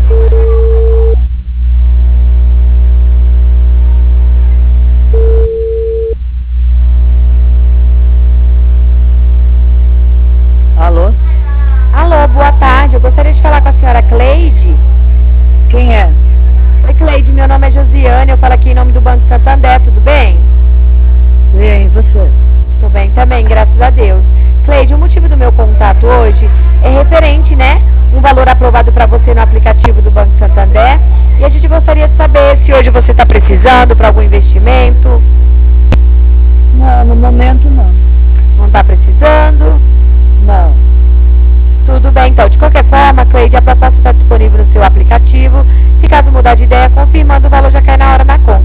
Alô? Alô, boa tarde. Eu gostaria de falar com a senhora Cleide. Quem é? Oi, Cleide. Meu nome é Josiane. Eu falo aqui em nome do Banco Santander. Tudo bem? Bem, você? Tudo bem também, graças a Deus. Cleide, o motivo do meu contato hoje é referente, né? Um valor aprovado para você no aplicativo do Banco Santander. E a gente gostaria de saber se hoje você está precisando para algum investimento. Não, no momento não. Não está precisando? Não. Tudo bem, então. De qualquer forma, Cleide, a proposta está disponível no seu aplicativo. Se caso mudar de ideia, confirmando, o valor já cai na hora na conta.